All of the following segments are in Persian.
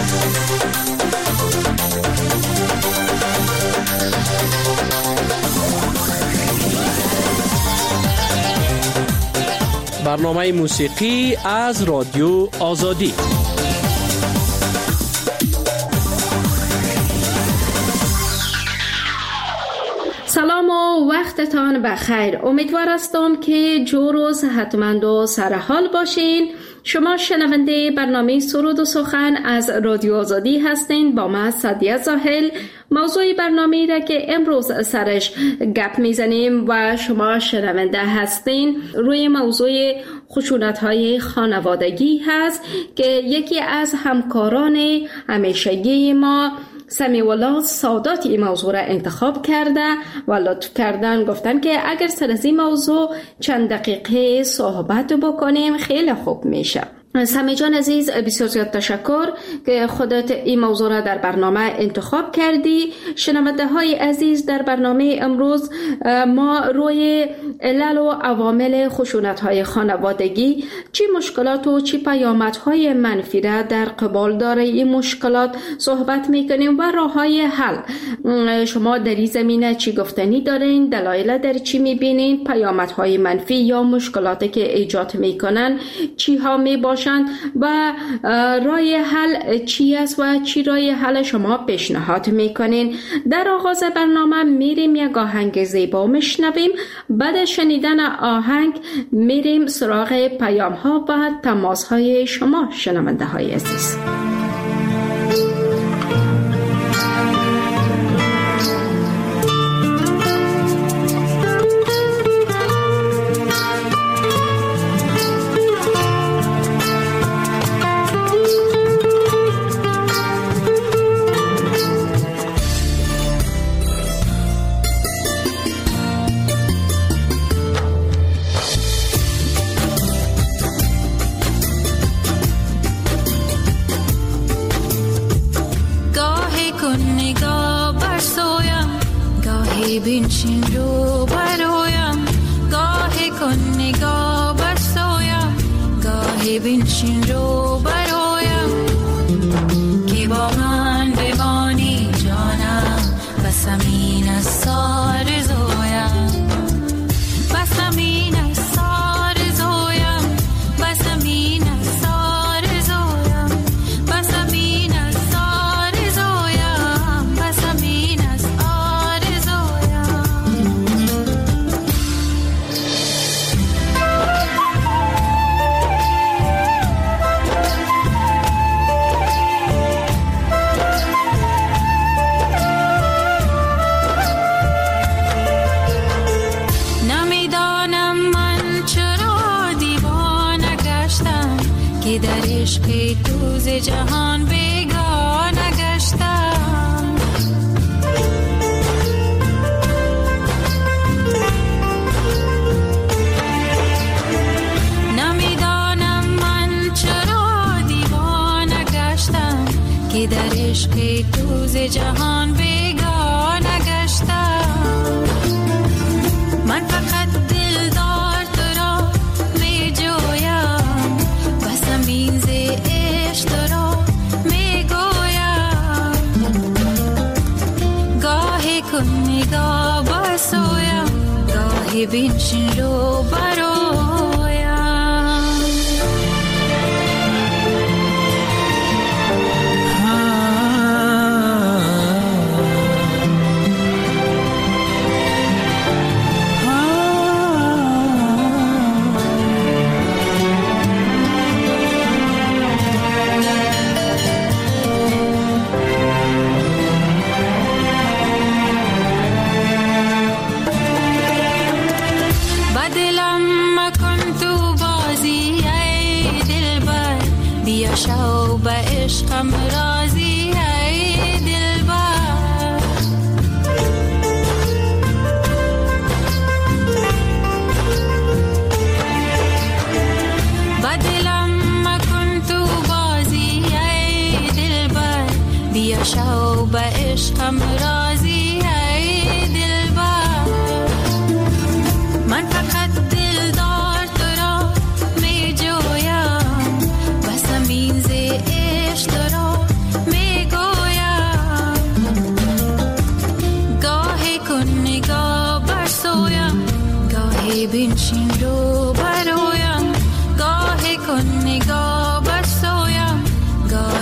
برنامه موسیقی از رادیو آزادی. سلام و وقتتان بخیر. امیدوار هستم که جور و صحتمند و سرحال باشین. شما شنونده برنامه سرود و سخن از رادیو آزادی هستین با من سعدیه زاهل. موضوع برنامه را که امروز سرش گپ میزنیم و شما شنونده هستین روی موضوع خشونت‌های خانوادگی هست که یکی از همکاران همیشگی ما سمیع‌الله سادات این موضوع را انتخاب کرده و لطف کردن گفتن که اگر سر از این موضوع چند دقیقه صحبت بکنیم خیلی خوب میشه. سمی جان عزیز بسیار زیاد تشکر که خودت این موضوع را در برنامه انتخاب کردی. شنونده های عزیز، در برنامه امروز ما روی علل و عوامل خشونت های خانوادگی، چی مشکلات و چی پیامد های منفی را در قبال داره این مشکلات صحبت میکنیم و راه های حل. شما در این زمینه چی گفتنی دارین؟ دلایل در چی میبینین؟ پیامد های منفی یا مشکلاتی که ایجاد میکنن چی ها میباشن و راه حل چی است و چی راه حل شما پیشنهاد میکنین؟ در آغاز برنامه میریم یک آهنگ زیبا میشنویم. بعد شنیدن آهنگ میریم سراغ پیام ها و تماس های شما شنونده های عزیز. بینشین رو برایم، گاهی کن نگاه برسایم، گاهی بینشین رو برایم که با من بمانی جانم، بسم این از سار زویم، بسم این از سار زویم، بسم این از سار زویم، بسم این از سار زویم، بسم این از که در عشق تو ز جهان بیگانه گشتم، نمیدانم من چرا دیوانه گشتم که در عشق تو ز جهان بیگانه گشتم. من فقط دلدار تو را می جویم، بسم این ز عشق تو را می گویم، گاهی کن نگاه برسویم، گاهی بینشین رو برایم. شو به عشقم راضی ای دلبر، با دلم مکن تو بازی ای دلبر، بیا شو به عشقم راضی ای دلبر. من فقط دلدار تو را می جویم، بسم این ز عشق تو را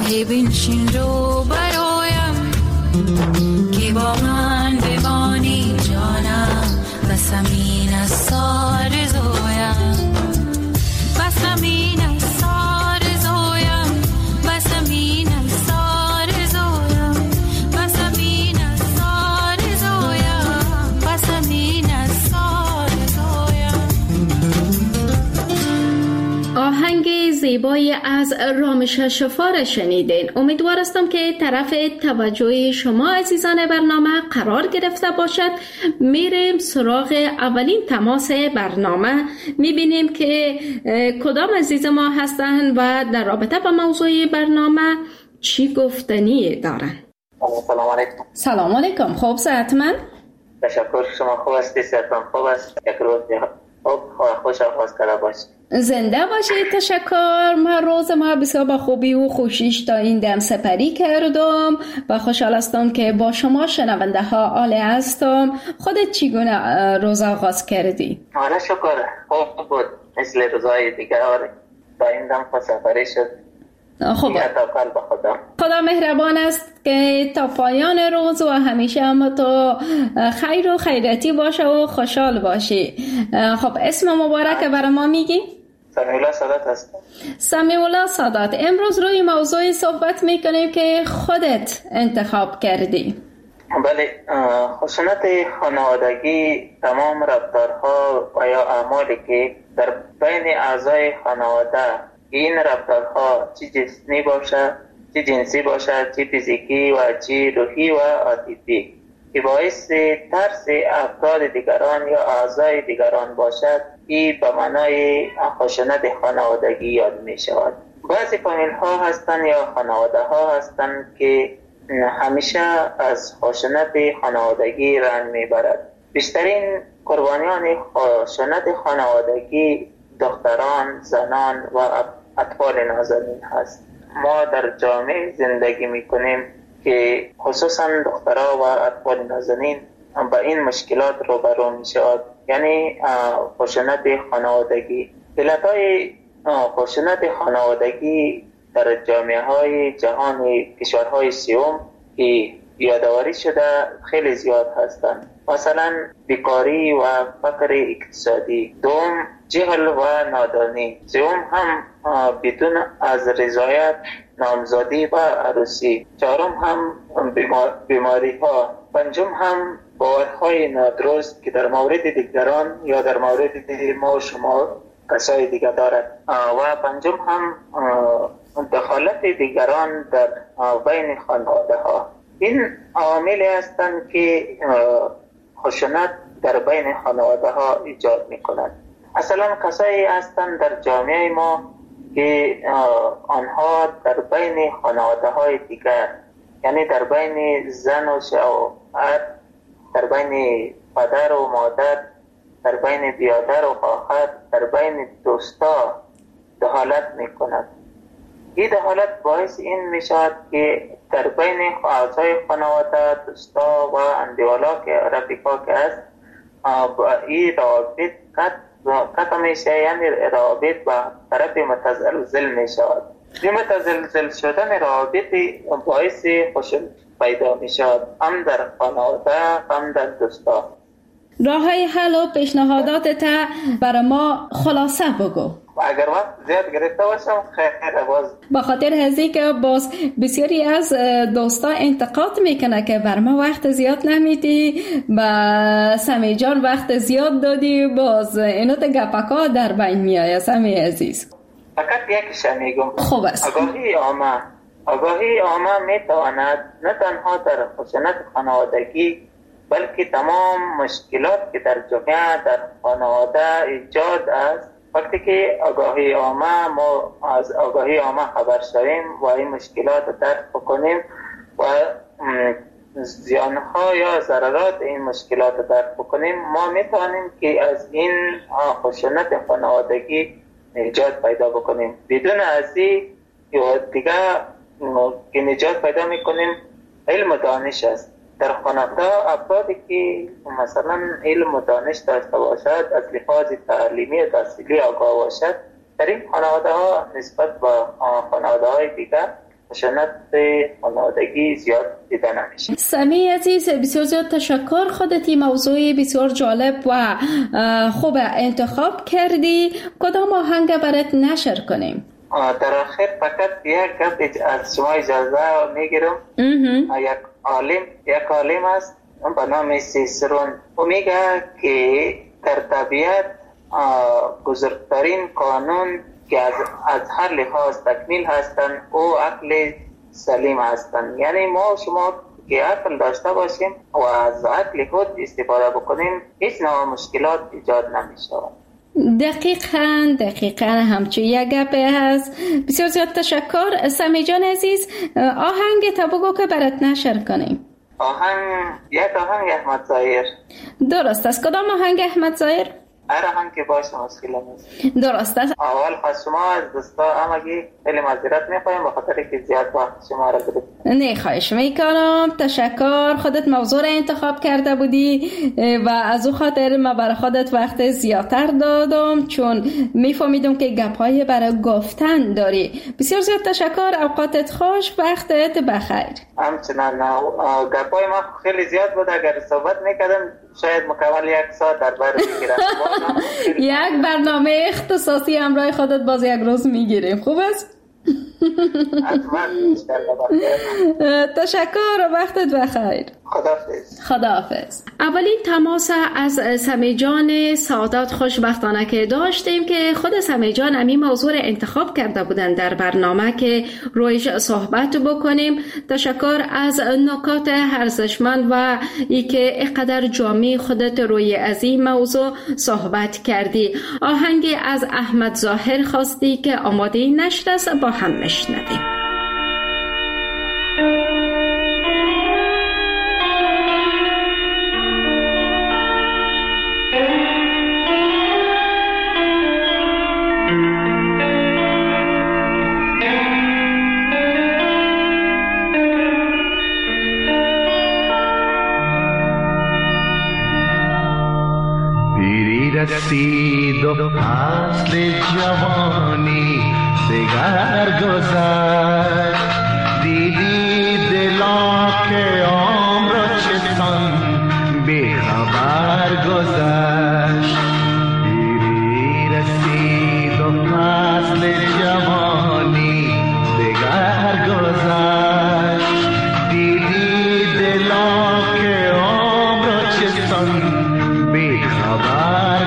بنشین رو برایم که با من بمانی جانم، بسمین از سار زویم، بسمین از سار زویم، بسمین از سار زویم، بسمین از سار زویم، بسمین از سار زویم. آهنگ زیبایی از رامش شفار شنیدین. امیدوار هستم که طرف توجه شما عزیزان برنامه قرار گرفته باشد. میریم سراغ اولین تماس برنامه، میبینیم که کدام عزیز ما هستن و در رابطه با موضوع برنامه چی گفتنی دارن. سلام علیکم. سلام علیکم. خوب صحتمند؟ تشکر. شما خوب هستی؟ صحتم خوب است؟ یک روز خوش آغاز کرده باشید. زنده باشید. تشکر. من روز ما بسیار با خوبی و خوشیش تا این دم سپری کردم و خوشحال هستم که با شما شنونده ها آله هستم. خودت چگونه روز آغاز کردی؟ آره شکر، خوب بود مثل روزهای دیگر. آره تا این دم سپری شد. خب خدا مهربان است که تا پایان روز و همیشه هم تو خیر و خیرتی باشه و خوشحال باشی. خب اسم مبارک برای ما میگی؟ سمیعالله سادات هست. سمیعالله سادات، امروز روی موضوعی صحبت میکنیم که خودت انتخاب کردی. بله، خشونت خانوادگی تمام رفتارها و یا اعمالی که در بین اعضای خانواده، این رفتارها چی جسمی باشد، چی جنسی باشد، چی فیزیکی و چی روحی و عاطفی، که باعث ترس افراد دیگران یا اعضای دیگران باشد، این به معنای خشونت خانوادگی یاد می شود. بعضی فامیل ها هستند یا خانواده ها هستند که همیشه از خشونت خانوادگی رنج می برد. بیشترین قربانیان خشونت خانوادگی دختران، زنان و اطفال نازنین هست. ما در جامعه زندگی میکنیم که خصوصا دخترها و اطفال نازنین با این مشکلات روبرو میشود، یعنی خشونت خانوادگی. علتهای خشونت خانوادگی در جامعه های جهان کشورهای سیوم که یادآوری شده خیلی زیاد هستند. مثلا بیکاری و فقر اقتصادی، دوم جهل و نادانی، سوم هم بدون از رضایت نامزدی و عروسی، چهارم هم بیماری ها، پنجم هم باورهای نادرست که در مورد دیگران یا در مورد ما و شما کسای دیگر دارد، و پنجم هم دخالت دیگران در بین خانواده ها. این عواملی هستند که خشونت در بین خانواده ها ایجاد می کند. اصلا کسایی هستند در جامعه ما که آنها در بین خانواده های دیگر، یعنی در بین زن و شوهر، در بین پدر و مادر، در بین برادر و خواهر، در بین دوستا دخالت می کند. این دخالت باعث این می شود که در بین اعضای خانواده، دوستا و اندیوالا که رفیقا که است، این روابط قطع می شود، یعنی روابط به طرف متزلزل می شود. این متزلزل شدن روابط باعث خشونت پیدا می شود، هم در خانواده هم در دوستا. راه های حل و پیشنهادات تا برای ما خلاصه بگو. اگر وقت زیاد گرفته باشم خیلی باز، با خاطر هزی که باز بسیاری از دوستا انتقاد میکنه که بر ما وقت زیاد نمیدی، با سمی جان وقت زیاد دادی، باز اینو تا گپکا در بین میآید. سمی عزیز فقط یکیش میگم، خوب است. آگاهی عامه میتواند نه تنها در خشونت خانوادگی بلکه تمام مشکلات که در جامعه در خانواده ایجاد است، وقتی که ما از آگاهی عامه خبر شویم و این مشکلات رو درک بکنیم و زیانها یا ضررات این مشکلات رو درک بکنیم، ما میتونیم که از این خشونت خانوادگی نجات پیدا بکنیم. بدون از این دیگه که نجات پیدا میکنیم علم و دانش است. در خانواده افرادی که مثلا علم و دانش داشته باشد، از لحاظ تعلیمی و تحصیلی آگاه باشد، در این خانواده ها نسبت به خانواده های دیگر خشونت خانوادگی زیاد دیده نمیشه. سمی عزیز، بسیار زیاد تشکر. خودت این موضوع بسیار جالب و خوب انتخاب کردی. کدام آهنگ برات نشر کنیم؟ در آخر فقط یک گپ از شما اجازه میگیرم. یک عالم است به نام سیسرون، او میگه که در طبیعت بزرگترین قانون که از هر لحاظ تکمیل هستند او عقل سلیم هستند. یعنی ما شما که عقل داشته باشیم و از عقل خود استفاده بکنیم هیچ نوع مشکلات ایجاد نمیشه. دقیقاً همچون یک گپه هست. بسیار زیاد تشکر. سمی جان عزیز، آهنگ تا بگو که برات نشر کنیم. یک آهنگ احمد ظاهر. درست است. کدام آهنگ احمد ظاهر؟ هر آهنگ که باشه مشکل نیست. درست است. اول خواست شما از دوستا همگی خیلی معذرت میخوایم به خاطر که زیاد وقت شما را گرفتیم. نه خواهش میکنم. تشکر. خودت موضوع را انتخاب کرده بودی و از او خاطر ما برای خودت وقت زیادتر دادم چون میفهمیدم که گپ‌های برای گفتن داری. بسیار زیاد تشکر. اوقاتت خوش. وقتت بخیر. همچنان گپ‌های ما خیلی زیاد بود. اگر صحبت میکردم شاید مکمل 1 ساعت در بر بگیرم. یک برنامه اختصاصی همراه خودت باز یک روز میگیریم. خوب است؟ تشکر و وقتت بخیر. خداحافظ. اولین تماس از سمی جان سعادت خوشبختانه که داشتیم که خود سمی جان همین موضوع انتخاب کرده بودن در برنامه که رویش صحبت بکنیم. تشکر از نکات ارزشمند و ای که اینقدر جامع خودت روی از این موضوع صحبت کردی. آهنگی از احمد ظاهر خواستی که آماده نشده است، با هم نشنویم. رسید و فصل جوانی دگر گذشت، دیدی دلا که عمر چسان بی خبر گذشت. پیری رسید و فصل جوانی دگر گذشت، دیدی دلا که عمر چسان بی خبر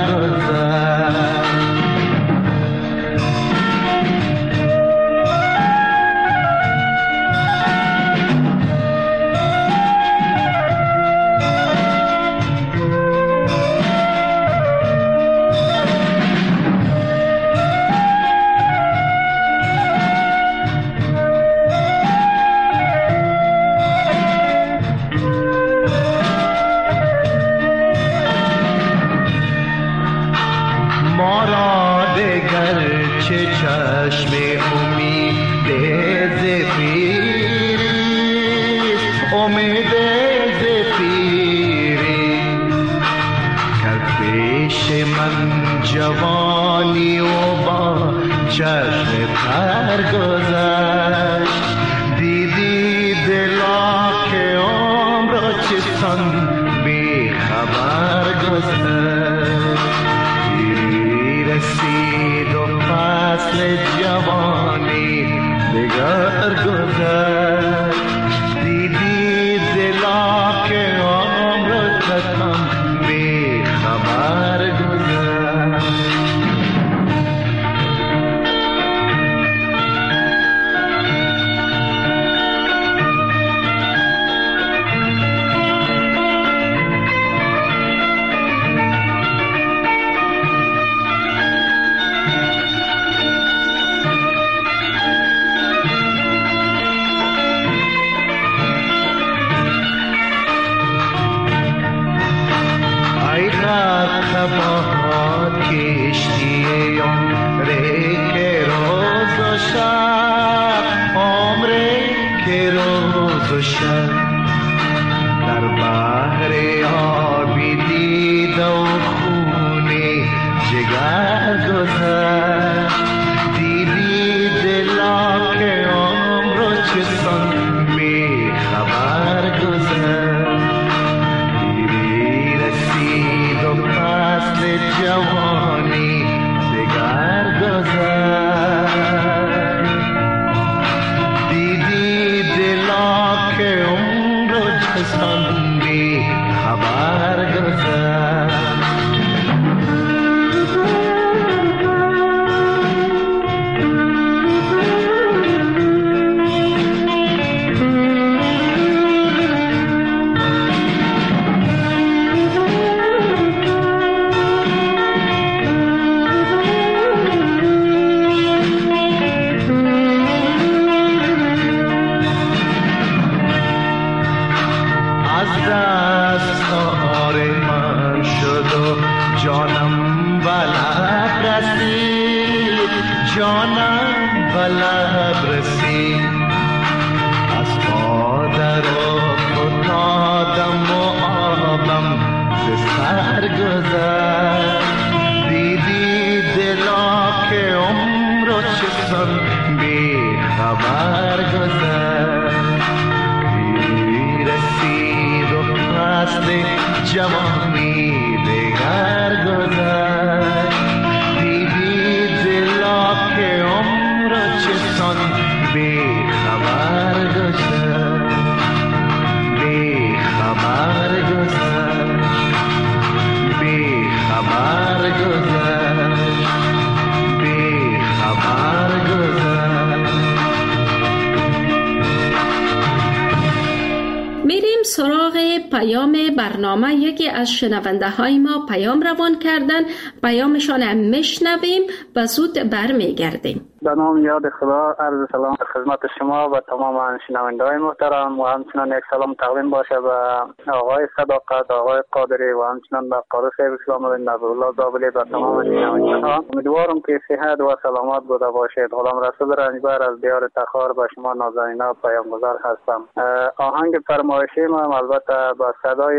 جوانی و با چشم تر گذشت، دیدی دلا که عمر چسان بی خبر گذشت. پیری رسید و فصل جوانی دگر گذشت، دیدی دلا که عمر چسان بی خبر گذشت. باد کشتی عمره که روز و شب، عمره که روز و شب در بحر آبی دید و خونه جگر گذشت، دیدی دلا که عمر چسان بی خبر گذشت. دیری رسید و فصل جوانی دگر گذشت. دیدی دلا که عمر و چسان بی خبر گذشت. جوانی دگر گذشت. دیدی دلا که عمر چسان بی خبر گذشت. بی خبر گذشت. بی خبر گذشت. بی خبر گذشت. میریم سراغ پیام برنامه. یکی از شنونده های ما پیام روان کردن، پیامشان هم میشنویم و زود برمیگردیم. به نام یاد خدا عرض سلام خدمت شما و تمام شنونده های محترم و همچنان یک سلام تقدیم باشه به آقای صداقت، آقای قادری و همچنان به قاری صاحب اسلام بن نبی‌الله زابلی و تمام شنونده ها. امیدوارم که صحت و سلامت بوده باشید. غلام رسول رنجبر از دیار تخار به شما نازنینا پیامگذار هستم. آهنگ فرمایشی ما البته با صدای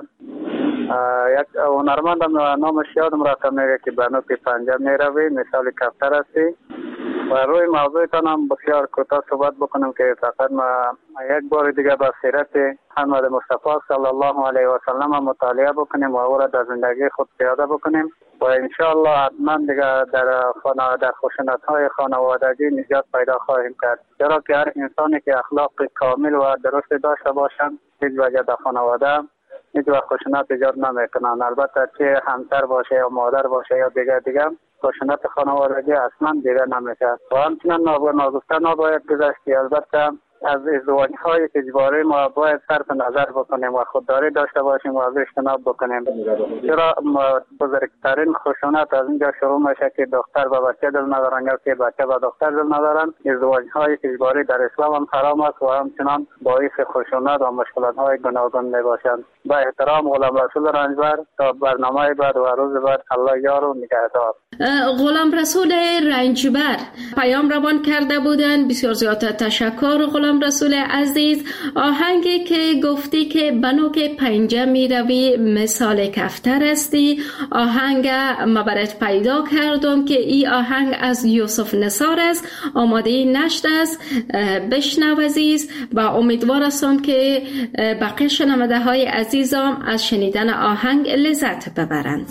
یک هنرمندم نامش یادم رفته میگه که به نوک پنجه میروی مثال کفتر هستی و روی موضوعتان هم بسیار کوتاه صحبت بکنم که فقط ما یک بار دیگه با سیرت محمد مصطفی صلی الله علیه و سلم مطالعه بکنیم و او را در زندگی خود پیاده بکنیم و انشاءالله حتما دیگه در خشونت‌های خانوادگی نجات پیدا خواهیم کرد. چرا که هر انسانی که اخلاق کامل و درست داشته باشند هیچ وجه در خانواده هیچ وقت خشونت ایجاد نمیکنن. البته چه همسر باشه یا مادر باشه یا دیگه خشونت خانوادگی اصلا دیگه نمیشه و همچنان ناگفته نباید گذشت. البته از ازدواج‌های اجباری ما باید صرف نظر بکنیم و خودداری داشته باشیم و از اجتناب بکنیم. چرا بزرگترین خشونت از اینجا شروع میشه که دختر به بچه دل ندارن یا که بچه به دختر دل ندارن. ازدواج‌های اجباری در اسلام هم حرام است و همچنان باعث خشونت و مشکلات‌های گوناگون میباشند. با احترام غلام رسول رنجبر تا برنامه بعد و روز بعد الله یار و نگهدار. غلام رسول رنجبر پیام روان کرده بودن. بسیار زیاد تشکر غلام رسول عزیز. آهنگی که گفتی که بنوک پنجه می روی مثال کفتر هستی، آهنگ ما برات پیدا کردم که این آهنگ از یوسف نثار است. آماده نشد است، بشنو عزیز و امیدوار هستم که بقیه شنونده های عزیزم از شنیدن آهنگ لذت ببرند.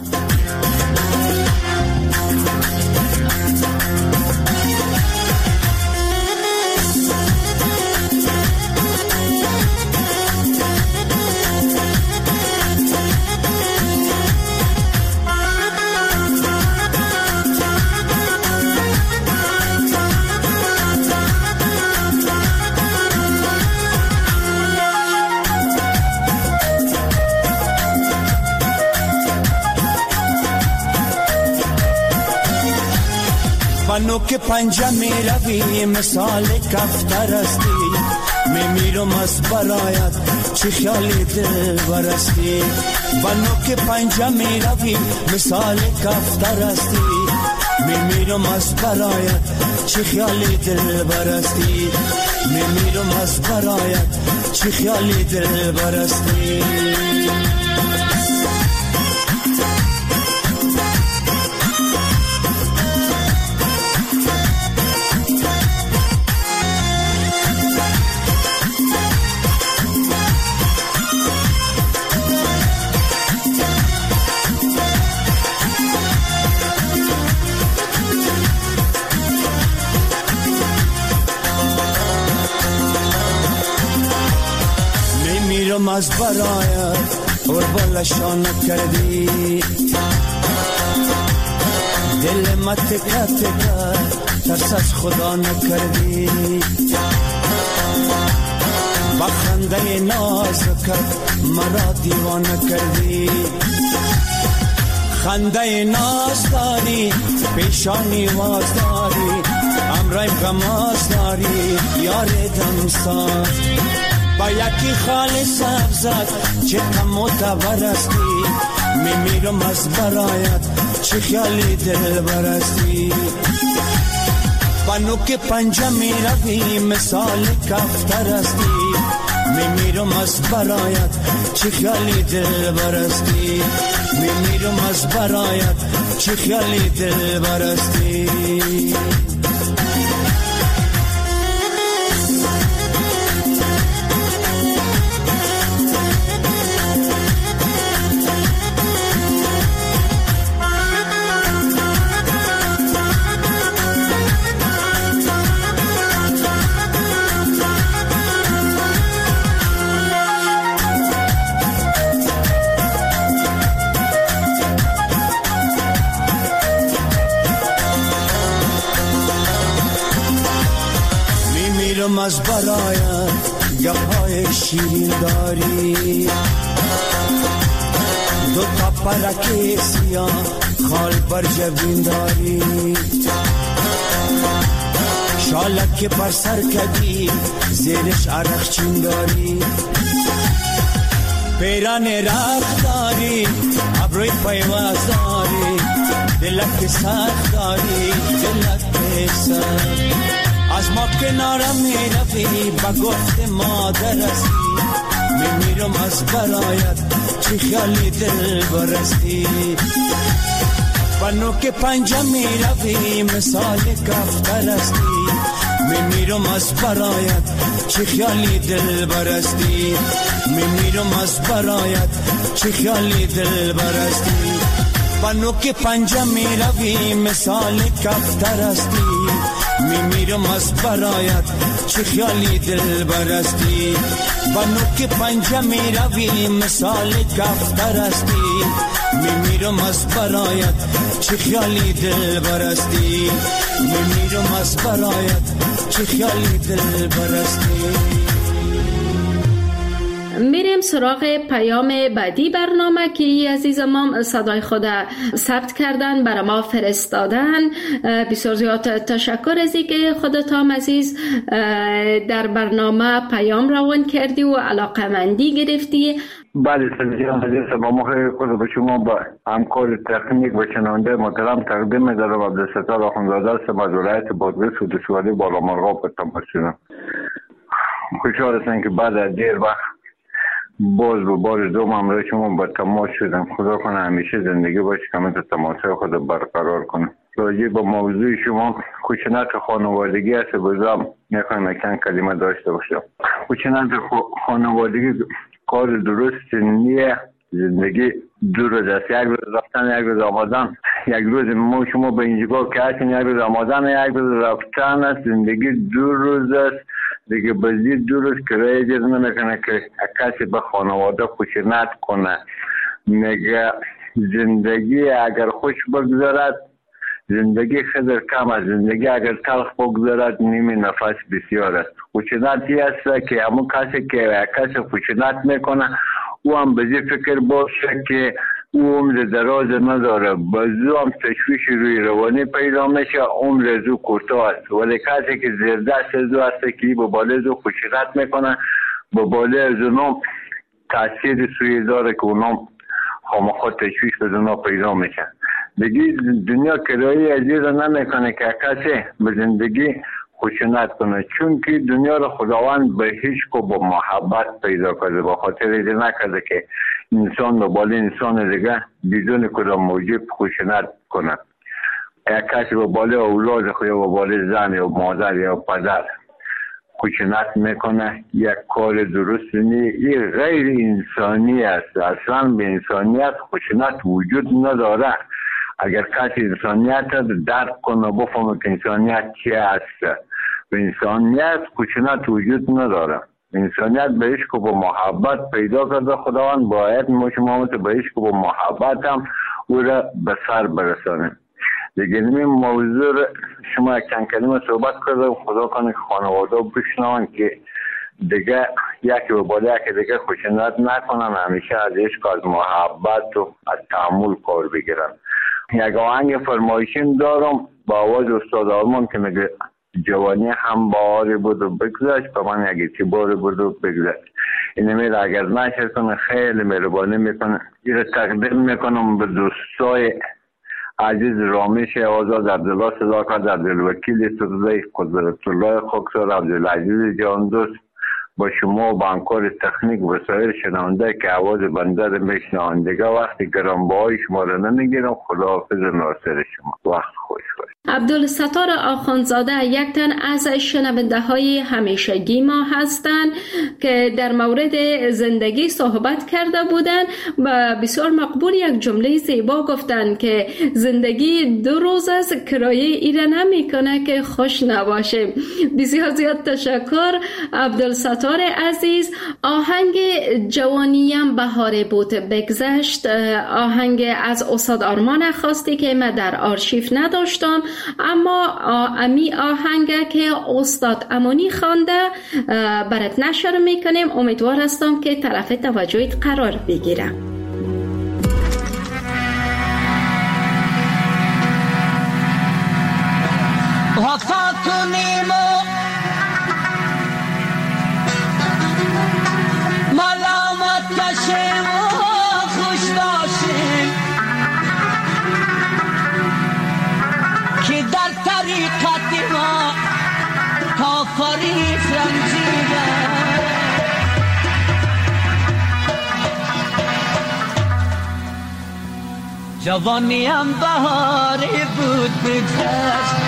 بنوک پنجه می روی مثال کفتر هستی، می میرم از برایت چه خیالی دل برستی. بنوک پنجه می روی مثال کفتر هستی، می میرم از برایت چه خیالی دل برستی. می میرم از برایت چه خیالی دل برستی. میمیرم از برایت قربالشا نکردی دل ما تکه تکه ترس از خدا نکردی با خنده نازکت مرا دیوانه کردی خنده ناز داری پیشانی واز داری امرایم غماز داری یار دمساز با یکی خال سبزت چه کم و تبرستی میمیرم از برایت چه خیالی دل برستی با نوک پنجه میروی مثال کفتر استی میمیرم از برایت چه خیالی دل برستی میمیرم از برایت چه خیالی دل برستی از برایت گپای شیرین داری دو تا پرک سیاه خال بر جبین داری شالک بر سر کدی زیرش عرق چین داری پیران رخ داری ابروی پیواز داری دلک سخت داری دلک سخت از ما کنارم میروی با گفت مادر استی میمیرم از برایت چه خیالی دل برستی با نوک پنجه میروی مثال کفتر استی میمیرم از برایت چه خیالی دل برستی میمیرم از برایت چه خیالی دل برستی با نوک پنجه میروی مثال کفتر استی میمیرم از برایت چه خیالی دل برستی با نوک پنجه میروی مثال کفتر استی میمیرم از برایت چه خیالی دل برستی میمیرم از برایت چه خیالی دل برستی میریم سراغ پیام بعدی برنامه که عزیز ما صدای خود ثبت کردن برای ما فرستادن. بسیار زیاد تشکر از اینکه خودت هم عزیز در برنامه پیام روان کردی و علاقمندی گرفتی. بله سلام عزیز با ما خود به شما با همکار تکنیک و شنونده محترم تقدیم می‌دارم. عبدالستار آخوندزاده هستم از ولایت بادغیس و ولسوالی بالامرغاب به تماشا. خوشحال هستم که بعد از دیر وقت باز به بار دوم همراه شما با تماس شدم. خدا کنه همیشه زندگی باشه که من تماسای خود برقرار کنم. راجع به موضوع شما خشونت خانوادگی است. بازم میخوایم چند کلمه داشته باشم. خشونت خانوادگی کار درست نیه. زندگی دو روز است، یک روز رفتن یک روز آمدن. یک روز ما شما به اینجا که هستیم یک روز آمدن یک روز رفتن است. زندگی دو روز است دیگه. بازی دو روز کرایه جز نمیکنه که کسی به خانواده خشونت کنه. میگه زندگی اگر خوش بگذارد زندگی خیلی کم است، زندگی اگر تلخ بگذارد نیمی نفس بسیار است. خشونتی است که همون کسی که کسی خشونت میکنه او هم به این فکر باشه که او عمر دراز نداره، بازو هم تشویش روی روانی پیدا میشه، عمر از او کوتاه است. ولی کسی که زیر دست از او است که به بالا از او خشونت میکنه، به بالا از اونم تاثیر سوی داره که اونم خامخواه تشویش به اونا پیدا میشه. دیگه دنیا کرایی عزیز نمیکنه که کسی به زندگی خشونت کنه، چون که دنیا رو خداوند به هیچ کو با محبت پیدا کرده، با خاطر ایده نکرده که انسان به بالا انسان دیگه بدون کدام موجب خشونت کنه. یک کسی به بالا اولاد خود یا به بالا زن یا مادر یا پدر خشونت میکنه، یک کار درست نیست. این غیر انسانی است. اصلا به انسانیت خشونت وجود نداره. اگر کسی انسانیت درک کنه بفهمه که انسانیت چی است. به انسانیت خشونت وجود نداره. انسانیت به عشق و به محبت پیدا کرده خداوند، باید ما شما به عشق و به محبت هم او را به سر برسانیم. دیگه این موضوع شما چند کلمه صحبت کردم، خدا کنه خانواده بشنون که دیگه یکی به بالا یکی دیگه خشونت نکنن، همیشه از عشق از محبت و از تحمل کار بگیرن. یک آهنگ فرمایشیم دارم با آواز استاد آرمان که میگه جوانی هم باری بود و بگذشت، به من یک اعتباری بود و بگذشت. این امید اگر نشر کنه خیلی مهربانی میکنه. این تقدیم میکنم به دوستای عزیز رامش آزاد عبدالله صداقت، عبدالوکیل سرزی، قدرت الله خاکسار، عبدالعزیز جان دوست، با شما و بانکار تکنیک و سایر شنونده که آواز بنده رو میشنوند. دیگه وقتی گرانبهای شما رو نمیگیرم. خداحافظ ناصر شما. وقت خوش باش. عبدالستار آخوندزاده یک تن از شنونده های همیشگی ما هستند که در مورد زندگی صحبت کرده بودند و بسیار مقبول یک جمله زیبا گفتند که زندگی 2 روز است، کرایه ایره نمی کنه که خوش نباشه. بسیار زیاد تشکر عبدالستار عزیز. آهنگ جوانیم بهاره بود بگذشت، آهنگ از استاد آرمان خواستی که من در آرشیو نداشتم، اما امی آهنگ که استاد امانی خوانده برات نشر میکنیم. امیدوار هستم که طرف توجهت قرار بگیرم. وفا کنیم و ملامت کشیم و خوش باشیم که در طریقت ما کافری رنجیده. جوانیم بهاری بود بگذشت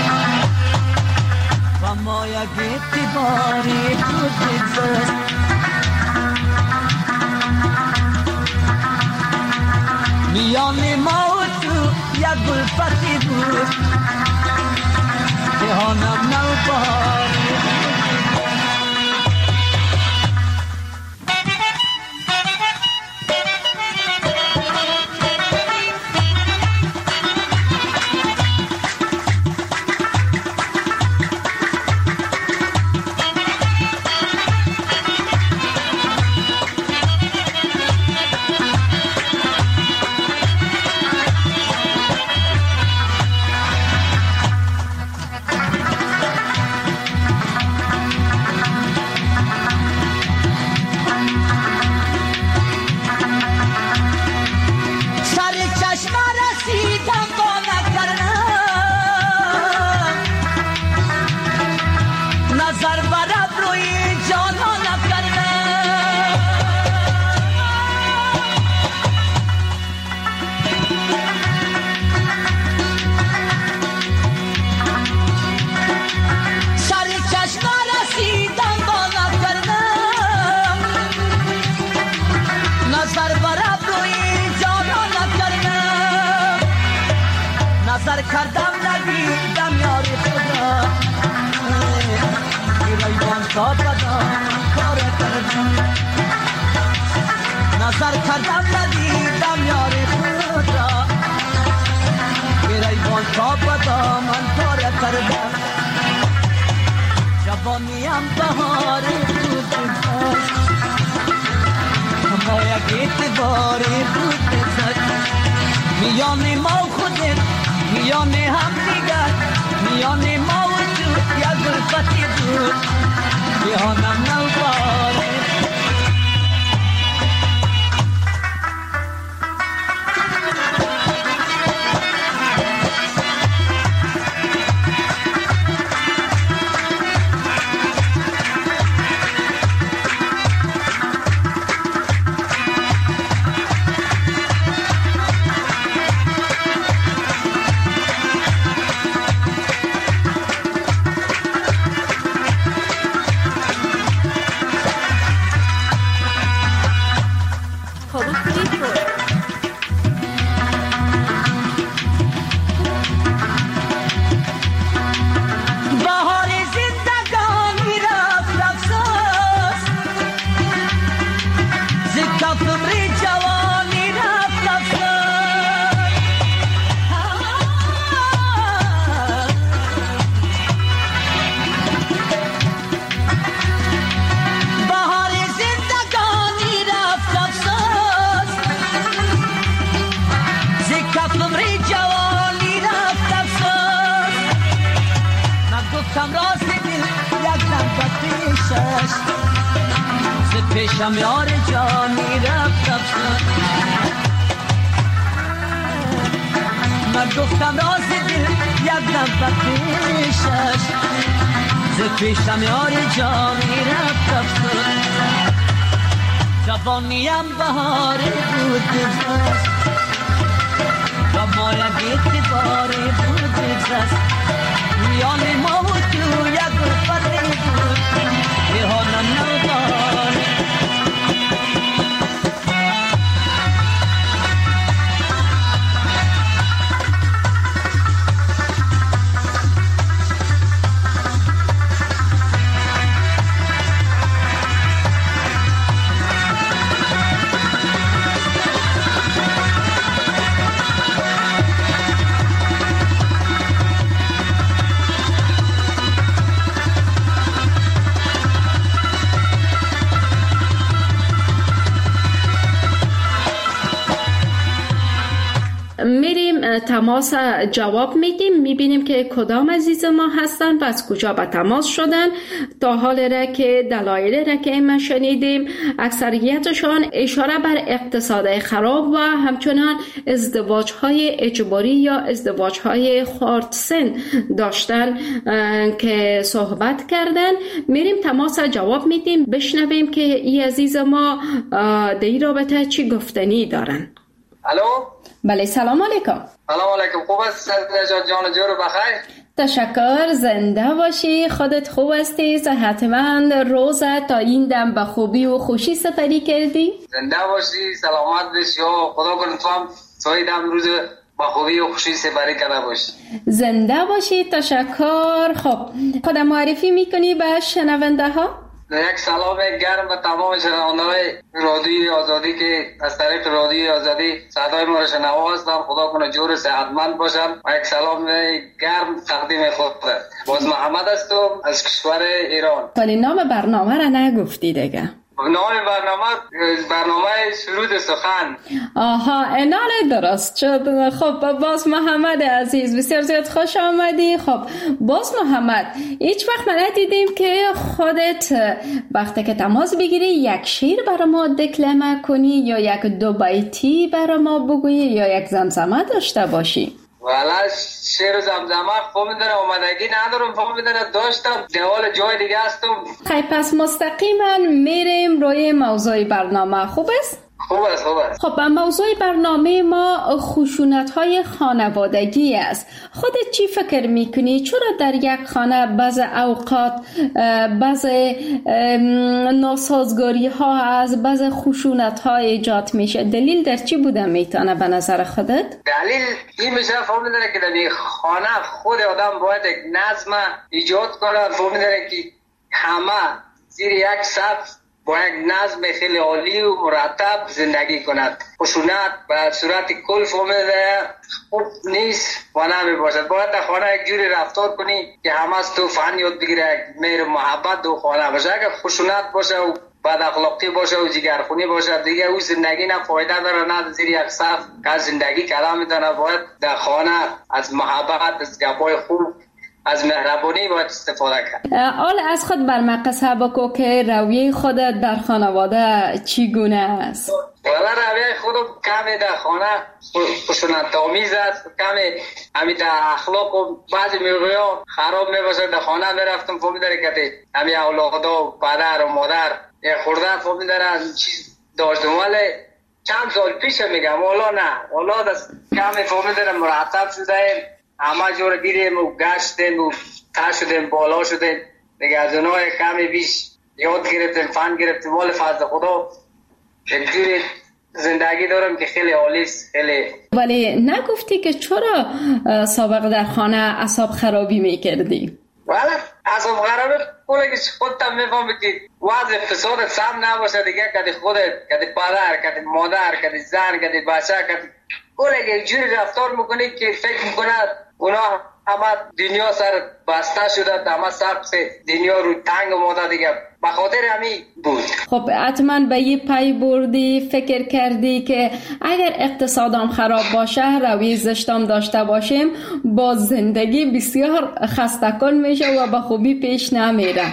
و ما یک اعتباری بود بگذشت. میان ما و تو یک گلفتی بود، جهانم نو بهاری بود. کردم ندیدم یاری خدا ایران تا بدم کار کردم نظر کردم ندیدم یاری خدا ایران تا بدم من کار کردم جوانیم بهاری بود اما یک اعتباری بود میان ما خودت میان هم دیگر میان ما وجود یک گلفتی بود جهانم نوباره پیشم یار جانی رفت شد من گفتم راز دل یک دم پیشش ز پیشم یار جانی رفت شد جوانیم بهاری بود گذشت و ما یک اعتباری بود گذشت میان ما و تو یک گفتری بود جهانم نوداری میریم تماس جواب میدیم، میبینیم که کدام عزیز ما هستن و از کجا به تماس شدن. تا حال را که دلایل را که ما شنیدیم اکثریتشان اشاره بر اقتصاد خراب و همچنان ازدواج‌های اجباری یا ازدواج‌های خردسن داشتن که صحبت کردن. میریم تماس جواب میدیم، بشنویم که این عزیز ما در این رابطه چی گفتنی دارن. الو. بله سلام علیکم. سلام علیکم. خوب است نجات جان؟ جور بخیر. تشکر، زنده باشی. خودت خوب هستی؟ صحتمند؟ روزت تا این دم به خوبی و خوشی سپری کردی؟ زنده باشی، سلامت باشی و خدا کنه تو هم سوی دم روز با خوبی و خوشی سپری کرده باشی. زنده باشی. تشکر. خب خودم معرفی میکنی به شنونده ها؟ یک سلام گرم به تمام شنونده‌های رادیوی آزادی که از طریق رادیوی آزادی صدای ما را شنوا هستند. خدا کنه جور صحتمند باشند و یک سلام گرم تقدیم خود. باز محمد هستم از کشور ایران. ولی نام برنامه را نگفتی دیگه. نام برنامه سرود سخن. آها، انال درست شد. خب باز محمد عزیز بسیار زیاد خوش آمدی. خب باز محمد، هیچ وقت ما ندیدیم که خودت وقتی که تماس بگیری یک شعر برای ما دکلمه کنی یا یک دو بیتی برای ما بگویی یا یک زمزمه داشته باشی. والا شعر زمزمه خوب میدونه اومدگی ندارم، خوب میدونه داشتم دوال جای دیگه هستم. خیلی پس مستقیما میریم روی موضوع برنامه. خوب است؟ خوب است. خب موضوع برنامه ما خشونت‌های خانوادگی است. خودت چی فکر میکنی؟ چرا در یک خانه بعض اوقات بعض ناسازگاری‌ها از بعض خشونت‌ها ایجاد میشه؟ دلیل در چی بوده میتونه به نظر خودت؟ دلیل این میشه فهمیدن که در خانه خود آدم باید یک نظم ایجاد کنه، فهمیدن که همه زیر یک سقف با یک نظم خیلی عالی و مرتب زندگی کند. خشونت به صورت کل فهمیده خوب نیست و نمی باشد. باید در خانه یک جوری رفتار کنی که همه از تو فن یاد بگیره، مهر محبت دو خانه باشه. اگر خشونت باشه و بد اخلاقی باشه و جگرخونی باشه دیگه او زندگی نه فایده داره نه زیر یک سقف که زندگی کلام میتونه. باید در خانه از محبت، از گپای خوب، از مهربانی باید استفاده کرد. حال از خود بر مقصه بکو که رویه خودت در خانواده چگونه است؟ والا رویه خودم کمی در خانه خشونت آمیز است، کمی همی در اخلاق و بعضی موقعا خراب میباشه. در خانه میرفتم فهمیداری که همی اولادا و پدر و مادر یک خورده فهمیداری از چیز داشتم، ولی چند سال پیش میگم والا نه، والا دست کمی فهمیداری مرتب شده، همه جور دیدیم و گشتیم و تا شدیم بالا شدیم دیگه. از اونها کمی بیش یاد گرفتیم، فن گرفتیم. ولی فضل خدا یک جور زندگی دارم که خیلی عالیست. خیلی. ولی نگفتی که چرا سابق در خانه اعصاب خرابی میکردی؟ ولی اعصاب خرابی کلی که خودت هم میفهمی که وضع اقتصاد سم نباشه دیگه، کدی خودت، کدی پدر، کدی مادر، کدی زن، کدی بچه، کدی کلی که یک جوری رفتار میکنی که فکر میکنه اونا همه دنیا سر بسته شده، همه سقف دنیا رو تنگ ماده دیگه. به خاطر همین بود. خب حتما به یه پای بردی، فکر کردی که اگر اقتصادم خراب باشه، روی زشتم داشته باشیم، با زندگی بسیار خسته کن میشه و به خوبی پیش نمیره.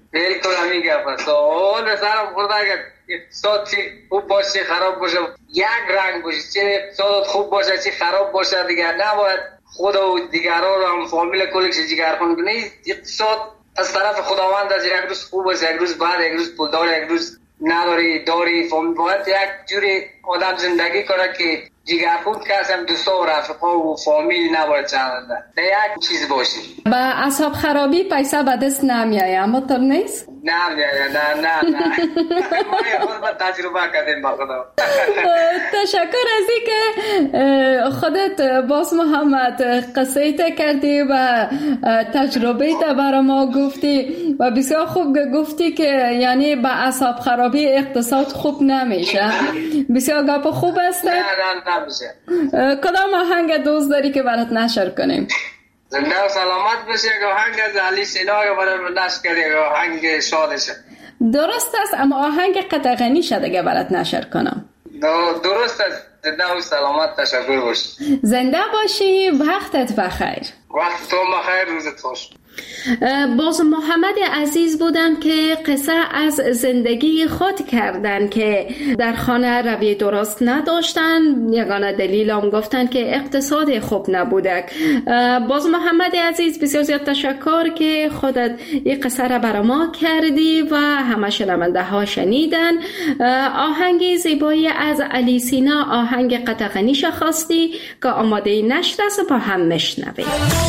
بالکل همین گپ است. اون سرم خورده اگر اقتصاد چی خوب باشه خراب باشه یک رنگ باشه، چه اقتصاد خوب باشه چه خراب باشه دیگر نباید خود و دیگران رو هم فامیل کلش جگرخون کنی. اقتصاد از طرف خداوند از یک روز خوب است، یک روز بعد، یک روز پولدار، یک روز نداری داری. فامیل باید یک جوری آدم زندگی کنه که جگرخون کس هم دوستا و رفقا و فامیل نباید چنده در یک چیز باشی. با اعصاب خرابی پیسه به دست نمیایه، اما طور نیست؟ نمیایه. نه ما خود تجربه کردیم با خدا. تشکر از این که خودت باز محمد قصه تا کردی و تجربه تا برای ما گفتی و بسیار خوب گفتی که یعنی با اعصاب خرابی اقتصاد خوب نمیشه. بسیار گپ خوب است. نه نمیشه. کدام آهنگ دوست داری که برات نشر کنیم؟ زنده و سلامت بشه که آهنگ از علی سینا که برای نشر کنیم، آهنگ شادشه. درست است، اما آهنگ قطع غنی شده که برات نشر کنم. درست است. زنده و سلامت، تشکر باش. زنده باشی، وقتت بخیر. وقت تو بخیر، روزت خوش. باز محمد عزیز بودن که قصه از زندگی خود کردن که در خانه روی درست نداشتن. یگانه دلیل هم گفتن که اقتصاد خوب نبوده. باز محمد عزیز بسیار زیاد تشکر که خودت این قصه را برای ما کردی و همه شنونده ها شنیدن. آهنگ زیبایی از علی سینا، آهنگ قطع غنیش خواستی که آماده نشر است، با هم مشنویم.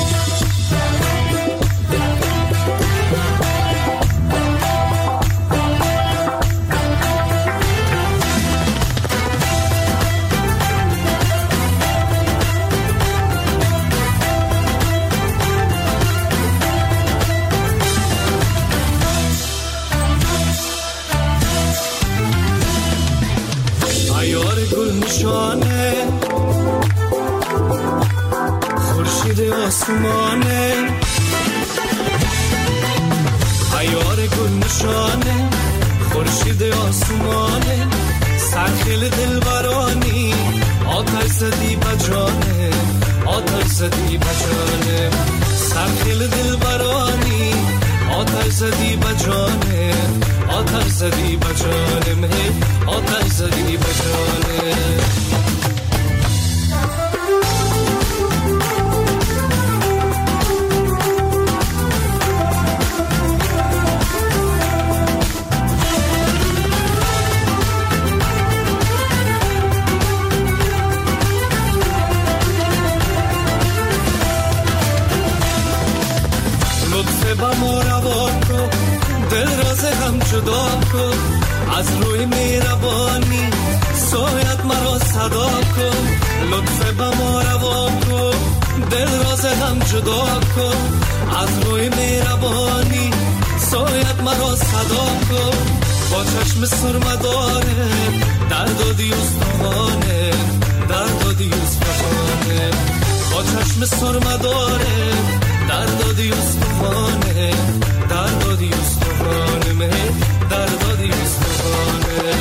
خورشید آسمانه، عیار گل نشانه، خورشید آسمانه، سرخیل دلبرانی، آتش زدی بجانه، آتش زدی بجانه، سرخیل دلبرانی، آتش زدی بجانه، آتش زدی بجانه، آتش زدی بجانه. با ما روان کن، دل راز هم جدا کن، از روی مهربانی سایت مرا صدا کن. لطف با ما روان کن، دل راز هم جدا کن، از روی مهربانی سایت مرا صدا کن. با چشم سرمداره درد و دیوستانه، درد و دیوستانه، با چشم سرمداره درد و دیوستانه، درد و دیوستانه، درد و دیوستانه.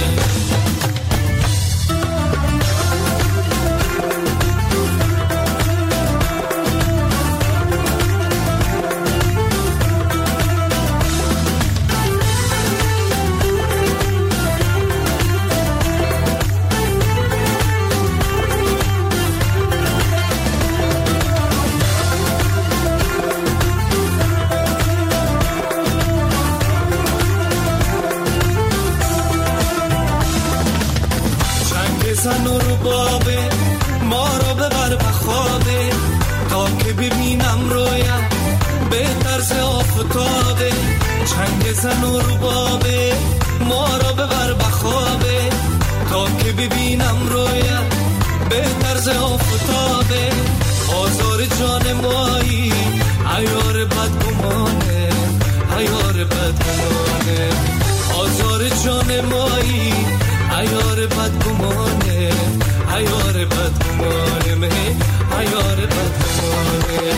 زن و ربابه ما رو ببر بخوابه، تا که ببینم رویم به طرز آفتابه. چنگ زن و ربابه ما رو ببر بخوابه، تا که ببینم رویم به طرز آفتابه. آزار جان مایی عیار بدگمانه، عیار بدگمانه، آزار جان مایی عیار بدگمانه، عیار بدگمانه، عیار بدگمانه.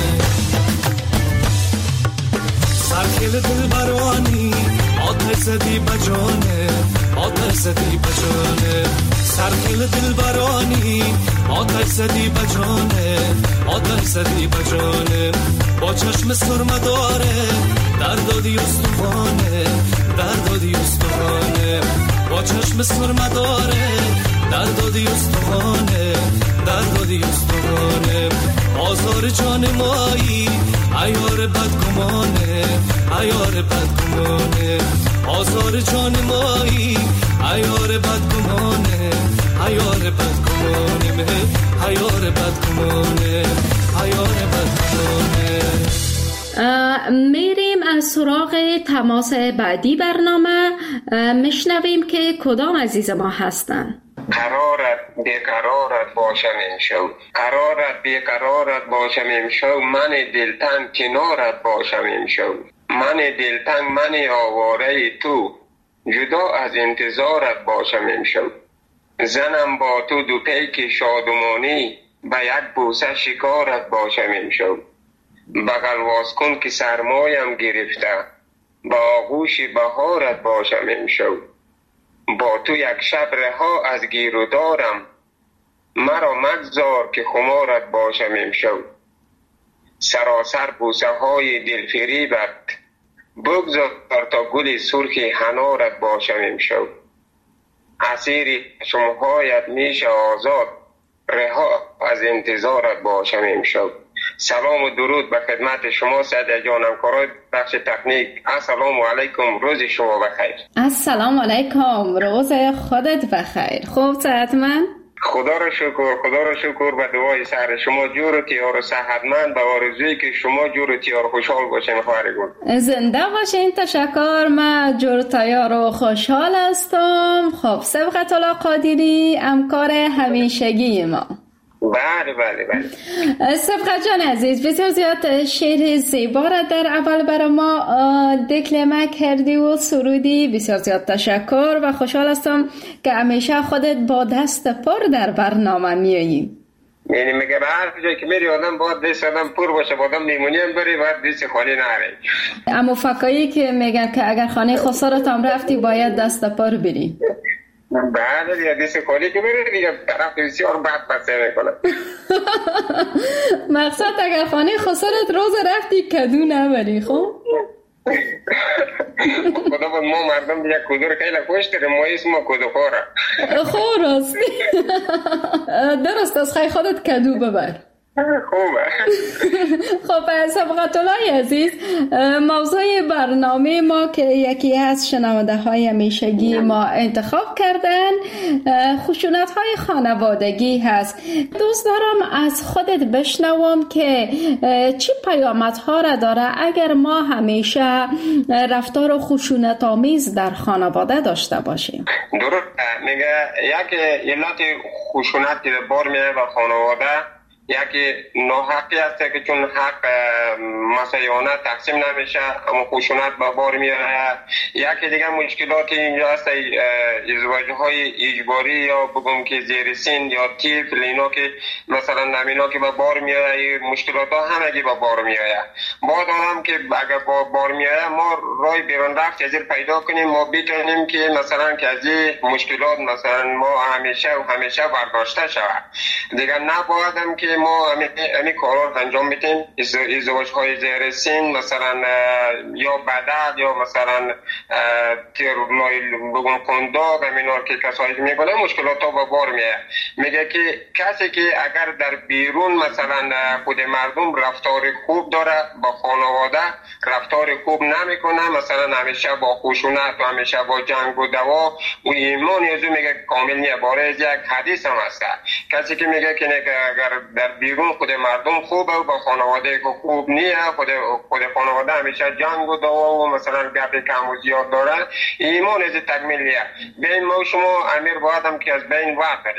سرخیل دلبرانی آتش زدی بجانه، آتش زدی بجانه، سرخیل دلبرانی آتش زدی بجانه آتش زدی بجانه با چشم سرمه داره دردادی استخوانه دردادی استخوانه با چشم سرمه داره دردادی استخوانه دردادی استخوانه آزار جان مایی عیار بدگمانه عیار بدگمانه آزار جان مایی عیار بدگمانه عیار بدگمانه عیار بدگمانه عیار بدگمانه. میریم از سراغ تماس بعدی برنامه، میشنویم که کدام عزیز ما هستن. قرارت بیقرارت باشم امشب قرارت بیقرارت باشم امشب من دلتنگ کنارت باشم امشب من دلتنگ من آواره تو جدا از انتظارت باشم امشب زنم با تو دو پیک شادمانی به یک بوسه شکارت باشم امشب بغل واز کن که سرمایم گرفته با آغوش بهارت باشم امشب با تو یک شب رها از گیر و دارم مرا مگذار که خمارت باشم امشب سراسر بوسه های دلفریبت بگذار تا گل سرخ حنارت باشم امشب اسیر چشمهایت میشه آزاد رها از انتظارت باشم امشب. سلام و درود به خدمت شما سعید جانم کارای بخش تکنیک. السلام علیکم، روز شما بخیر. السلام علیکم، روز خودت بخیر. خوب صحتمند؟ خدا را شکر به دعای سر شما جور و تیار و صحتمند به آرزویی که شما جور و تیار خوشحال باشین خواهر گل. زنده باشین. تشکر. من جور تیار و خوشحال هستم. خب سبقت الله قادری همکار همیشگی ما. بله. سبقت جان عزیز، بسیار زیاد شعر زیبا را در اول برای ما دکلمه کردی و سرودی. بسیار زیاد تشکر و خوشحال هستم که همیشه خودت با دست پر در برنامه میایی. یعنی میگه به هر جایی که میری آدم باید دست آدم پر باشه، با آدم میمونی هم بری باید دست خالی نره. اما فکایی که میگن که اگر خانه خسارت هم رفتی باید دست پر بری. بله دیگه دست خالی که بری دیگه طرف بسیار بد پسه میکنه. مقصد اگر خانه خسارت روز رفتی کدو نبری. خب خدا بود ما مردم دیگه کدو رو خیلی خوش داریم، ما اسم ما کدو خوره. خب راستی درست از خیلی خودت کدو ببر. خوبه. خب سبقت الله عزیز، موضوع برنامه ما که یکی از شنونده های همیشگی ما انتخاب کردن خشونت های خانوادگی هست. دوست دارم از خودت بشنوم که چی پیامد ها را داره اگر ما همیشه رفتار خشونت آمیز در خانواده داشته باشیم. درست میگه یک علت خشونت که بار میاد به خانواده یکی ناحقی است که چون حق مسایانه تقسیم نمیشه اما خشونت به بار میاره. یکی دیگه مشکلات اینجا است ازدواج‌های اجباری یا بگم که زیر سن یا طفل اینا که مثلا نمینا که به بار میاره، مشکلات ها همگی به بار میاره. بعد هم که اگر با بار میاره ما راه بیرون رفت از پیدا کنیم، ما بتونیم که مثلا که از مشکلات مثلا ما همیشه برداشته شود. دیگه نباید که ما همین کارا انجام بدیم. ازدواج‌های زیر سن مثلا یا بدل یا مثلا بگم کنداغ همینا که کسایی میکنه مشکلات ها به بار میاد. میگه که کسی که اگر در بیرون مثلا خود مردم رفتار خوب داره با خانواده رفتار خوب نمیکنه، مثلا همیشه با خشونت و همیشه با جنگ و دعوا و ایمان یزو میگه کامل نیه. باره از یک حدیث هم هست کسی که میگه که اگر در بیرون خود مردم خوبه و با خانواده خوب نیه، خود خانواده همیشه جنگ و دعوا و مثلا گپ کم و زیاد داره، ایمان از تکمیل نیه. بین ما شما امیر باید هم که از بین وقت بریم.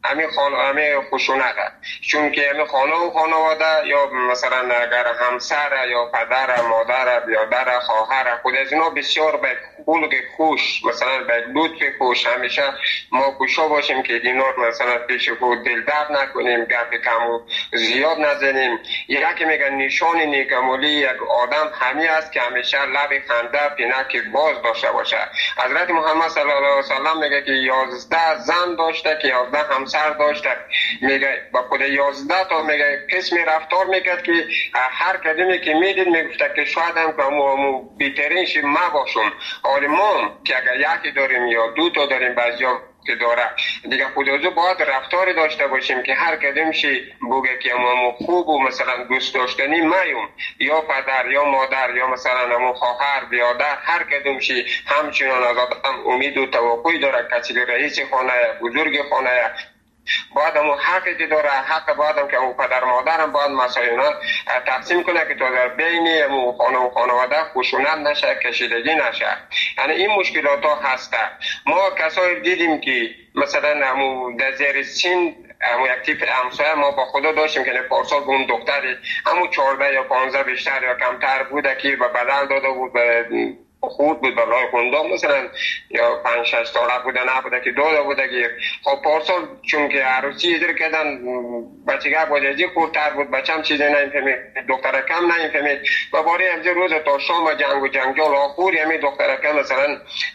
همین خشونت چون که همین خانه و خانواده یا مثلا اگر همسر یا پدر مادر برادر خواهر خود از اینا بسیار به خلق خوش مثلا به لطف خوش همیشه ما کوشا باشیم که اینا مثلا پیش خود دل درد نکنیم، گپ کم و زیاد نزنیم. یکی میگن نشان نیکمالی یک آدم همین است که همیشه لب خنده پینک باز داشته باشه. حضرت محمد صلی الله علیه و سلم میگه که 11 زن داشته که 11 همسر داشته. میگه با خود 11 تا میگه قسمی رفتار میکرد که هر کدومی که میدید میگفته که شاید هم که همو بیترینش ما باشم. حالی ما که اگر یکی داریم یا دو تا داریم بعضیا که داره دیگه خودمون باید رفتاری داشته باشیم که هر کدومشی بگه که ما خوب و مثلا دوست داشتنی مایم یا پدر یا مادر یا مثلا همون خواهر برادر هر کدومشی همچنان از آدم امید و توقعی داره کسی که رئیس خانه بزرگ خانه باید همون حقی که داره حق باید هم که همون پدر مادرم باید مسائل تقسیم کنه که تا در بین همون خانه و خانواده خشونت نشه، کشیدگی نشه. یعنی این مشکلات ها هسته. ما کسایی دیدیم که مثلا همون در زیر سن همون یک تیپ همسایه ما با خدا داشتیم که پارسال به اون دختری همون 14 یا 15 بیشتر یا کمتر بوده که به بدل داده بود به خود بود برای خونده مثلا یا 5-6 ساله بوده نبوده که داده بوده که خب پارسال چون که عروسی ادر کردن بچگه بازیجی خورتر بود بچم چیزی نمیفهمید دختره کم نمیفهمید و باری همزه روز تا شام جنگ و جنجال آخوری همین دختره کم مثلا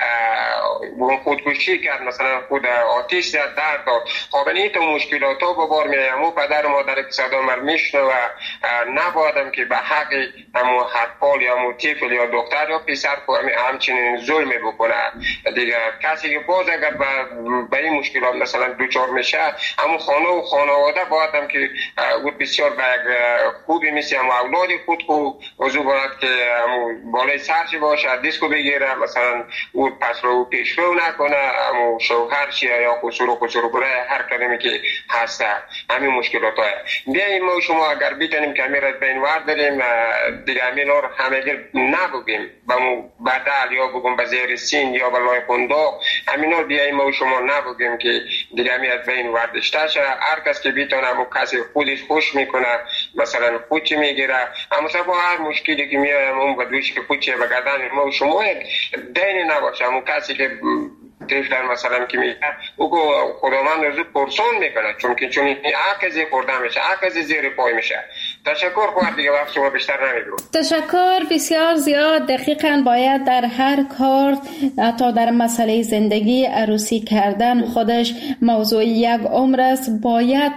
خودکشی کرد مثلا خود آتیش زد درد داد. خب این تو مشکلات ها ببار میایم و پدر مادر که صدا مر میشنه و نبادم که به حق همو حقال یا همو طفل یا دختر یا پسر همچنین ظلم بکنه دیگه. کسی که باز اگر به این مشکلات مثلا دوچار میشه همون خانه و خانواده باید هم که بسیار به خوبی مثل هم اولاد خود کو وضو باید که همون بالای سرش باشه دیسکو بگیره مثلا او پس رو پیش رو نکنه همون شوهر شیه یا قصور کنه هر کلمی که هسته. همین مشکلات های بیاییم ما شما اگر بیتنیم که همین را بین ورداریم دیگه همین رو همه نبگیم بدل یا بگم به زیر سین یا بالای قنداق همینا بیاییم ما شما نبگیم که دیگه همیت بین وردشته شه. هر کس که بیتونه همون کسی خودش خوش میکنه مثلا خودچی میگیره اما با هر مشکلی که میایم اون بدوش که خودچی بگردن ما شما یک دینی نباشه. همون کسی که تیفتر مثلا که میگه او خداوند روزو پرسون میکنه چون این عکسی خورده میشه عکسی زیر پای میشه. تشکر خواهد دیگه وقت شما بیشتر نمیدونم. تشکر بسیار زیاد. دقیقاً باید در هر کار تا در مسئله زندگی عروسی کردن خودش موضوع یک عمر است. باید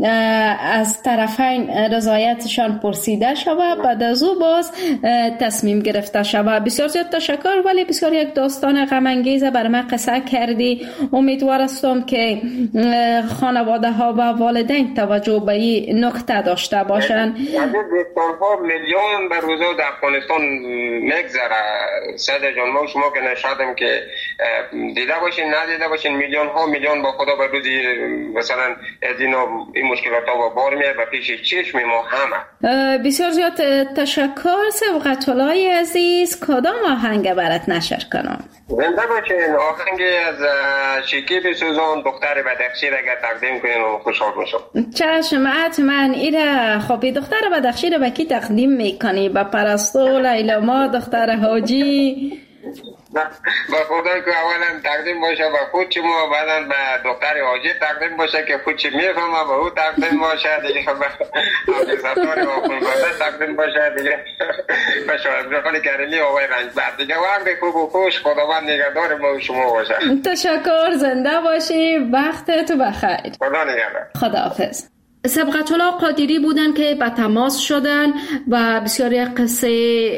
از طرفین رضایتشان پرسیده شود بعد از او باز تصمیم گرفته شود. بسیار زیاد تشکر. ولی بسیار یک داستان غم انگیز بر من قصه کردی. امیدوار هستم که خانواده ها و والدین توجه به این نکته داشته باشند. دکترها میلیون بر روزا در افغانستان میگذره. سید جان ما شما که نشدم که دیده باشین ندیده باشین میلیون با خدا بر روزی مثلا از این مشکلات ها با بار میاد و پیش چشم ما همه. بسیار زیاد تشکر. سبقت الله عزیز کدام آهنگ برات نشر کنم؟ زنده باشین. آهنگ از شکیب سوزان دختر بدخشی را اگر تقدیم کنین و خوشحال باشم. چشم حتما. ایره خب دختر بدخشی را به کی تقدیم میکنی؟ به پرستو لیلا ما دختر حاجی؟ با خدا که اولا تقدیم باشه به خود چی ما بعدا به دختر حاجی تقدیم باشه که خود چی میفهمه به او تقدیم باشه دیگه به حافظتاری و خونزاده تقدیم باشه دیگه به شاهد کریمی آقای رنجبر دیگه وقت خوب و خوش خداوند نگهدار ما و شما باشه. تشکر. زنده باشی. وقتت بخیر. خدا نگهدار. خداحافظ. سبقت الله قادری بودن که به تماس شدن و بسیاری قصه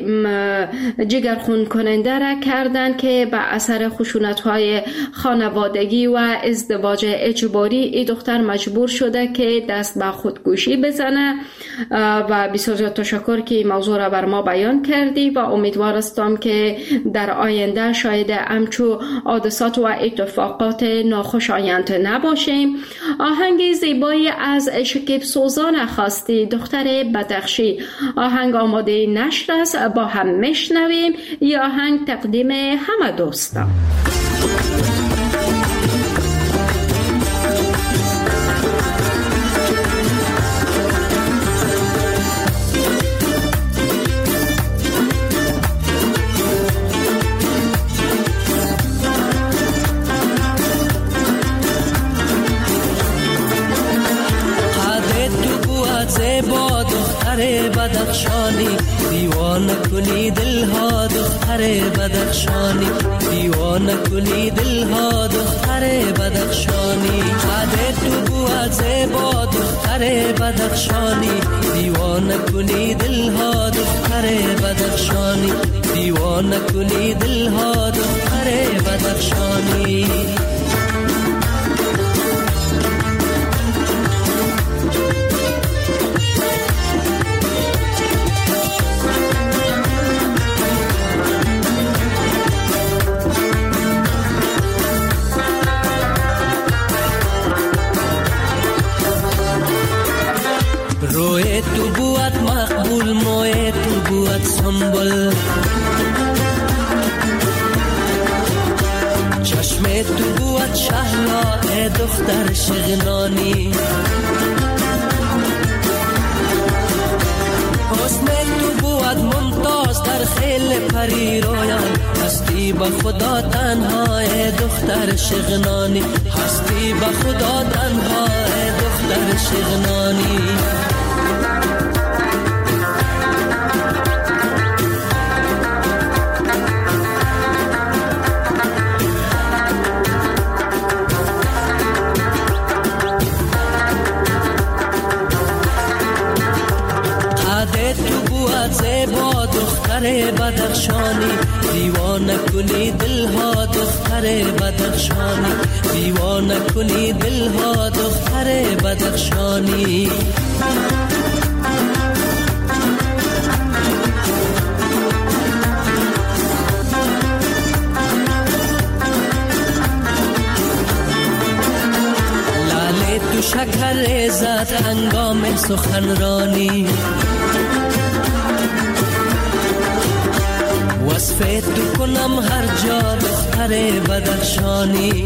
جگرخون کننده را کردن که به اثر خشونت‌های خانوادگی و ازدواج اجباری این دختر مجبور شده که دست به خودکشی بزنه و بسیار تشکر که موضوع را بر ما بیان کردی و امیدوار هستم که در آینده شاید همچو حادثات و اتفاقات ناخوشایند نباشیم. آهنگ زیبایی از شکیب سوزان خواستی دختر بدخشی. آهنگ آماده نشر است. با هم میشنویم. این آهنگ تقدیم همه دوستان. بدخشانی، دیوانه کنی دلها دختر بدخشانی، دیوانه کنی دلها دختر بدخشانی. قد تو بود زیبا دختر بدخشانی، دیوانه کنی دلها دختر بدخشانی، دیوانه کنی دلها دختر بدخشانی. روی تو بود مقبول، موی تو بود سنبل، چشم تو بود شهلا ای دختر شغنانی. حسن تو بود ممتاز در خیل پری رویان، هستی با خدا تنها ای دختر شغنانی، هستی با خدا تنها ای دختر شغنانی. زیبا دختر بدخشانی، دیوانه کنی دلها دختر بدخشانی، دیوانه کنی دلها دختر بدخشانی. لاله تو شکر زد هنگام سخنرانی، وصفه تو کنم هر جا دختر بدخشانی.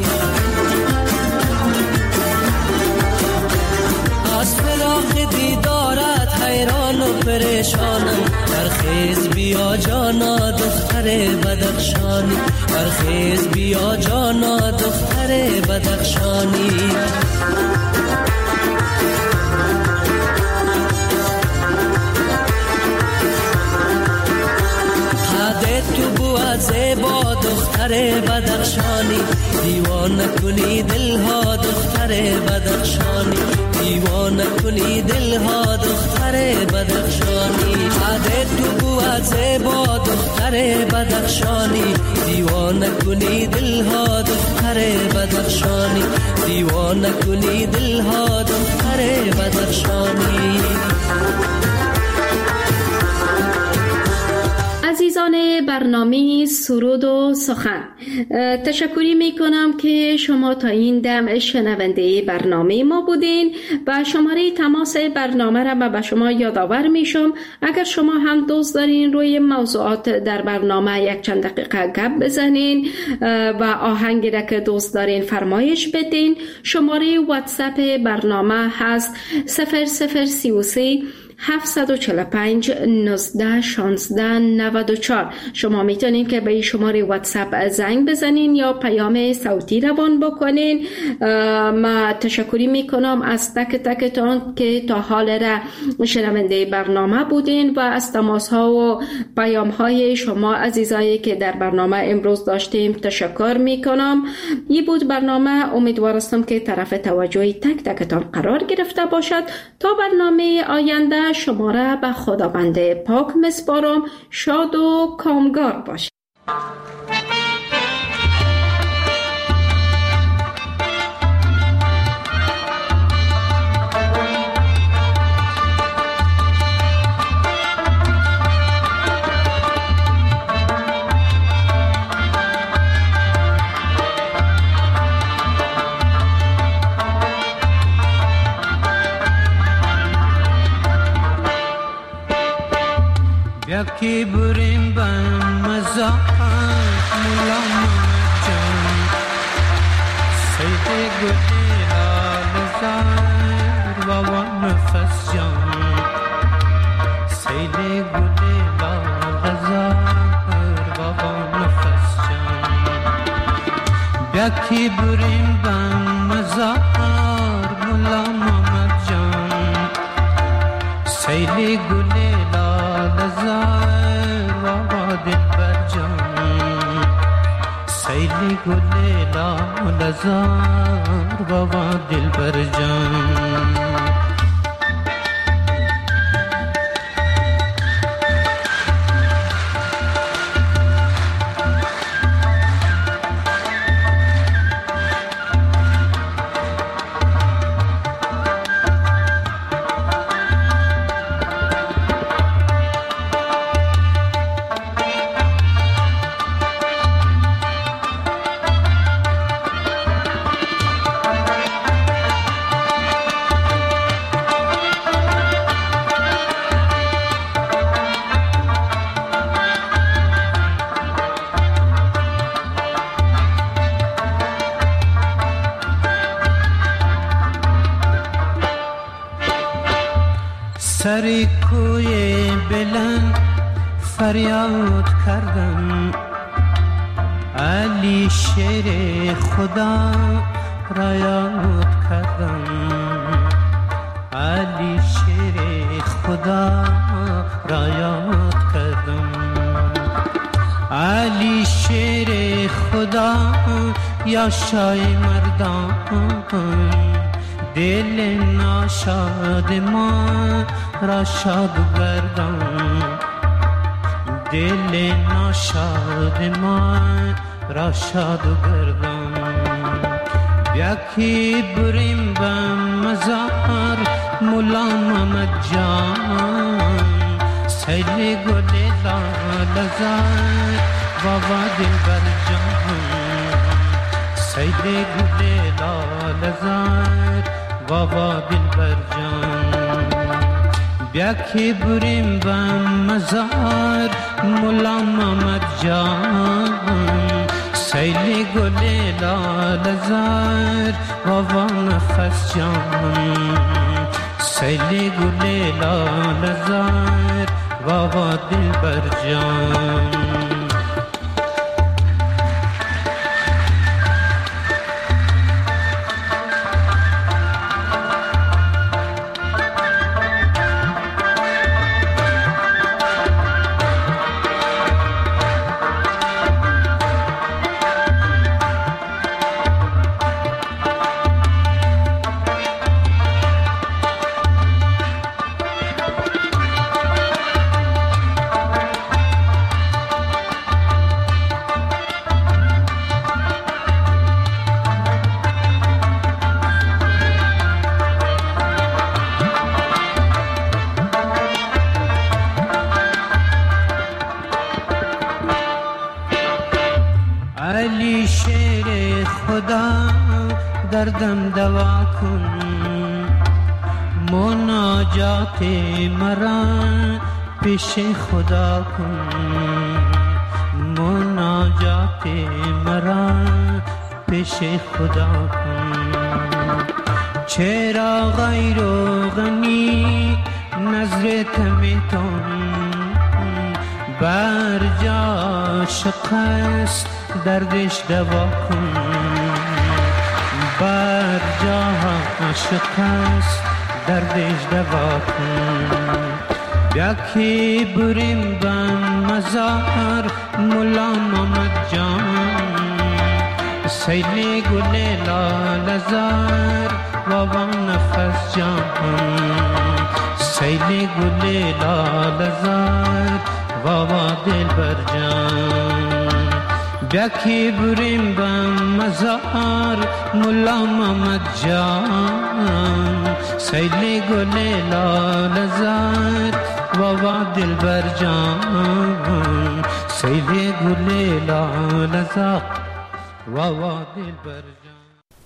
از فراق دیدارت حیران و پریشانم، برخیز بیا جانا دختر بدخشانی، برخیز بیا جانا دختر بدخشانی. تو بود زیبا دختر بدخشانی، دیوانه کنی دلها دختر بدخشانی، دیوانه کنی دلها دختر بدخشانی. تو بود زیبا دختر بدخشانی، دیوانه کنی دلها دختر بدخشانی، دیوانه کنی دلها دختر بدخشانی. عزیزان برنامه سرود و سخن، تشکری می کنم که شما تا این دم شنونده برنامه ما بودین و شماره تماس برنامه را به شما یادآور می شم. اگر شما هم دوست دارین روی موضوعات در برنامه یک چند دقیقه گپ بزنین و آهنگی را که دوست دارین فرمایش بدین، شماره واتساپ برنامه هست 0033 745 19 16 94. شما میتونین که به این شماره واتساپ زنگ بزنین یا پیام صوتی روان بکنین. ما تشکری میکنم از تک تکتان که تا حال را شنونده برنامه بودین و از تماس ها و پیام های شما عزیزایی که در برنامه امروز داشتیم تشکر میکنم. این بود برنامه، امیدوارم که طرف توجه تک تکتان قرار گرفته باشد. تا برنامه آینده شما را به خداوند پاک میسپارم. شاد و کامگار باشید. یکی بریم بن مزاحت ملام جان سید گلی لال زهر بابا نفس جان سید گلی لال زهر بابا نفس جان یکی بریم بن مزاحت ملام جان سید گلی لال گل لال زار بابا دلبر جان. سر کوی بلند فریاد کردم، علی شیر خدا را یاد کردم، علی شیر خدا را یاد کردم، علی شیر خدا یا شای مردان، دل ناشاد ما را شاد گردان، دل ناشاد ما را شاد گردان. یکی بریم به مزار مولا محمد جان، سیل گل لال زار بابا دلبر جان، سیل گل لال زار بابا دلبر جان. بیاکی بریم به مزار مولا محمد جان، سیل گل لال زار بابا نفس جان، سیل گل لال زار بابا دلبر جان. علی شیر خدا دردم دوا کن، مناجات مرا پیش خدا کن، مناجات مرا پیش خدا کن. چرا غیر و غنی نظرت میتون، بر جا شکست دردش دوا کن، بر جا شکست دردش دوا کن. بیاکی بریم به مزار مولا محمد جان، سیل گل لال زار بابا نفس جان، سیل گل لال زار بابا دلبر جان. بیاکی بریم به مزار مولا محمد جان، سیل گل لال زار بابا دلبر جان، سیل گل لال زار بابا دلبر جان.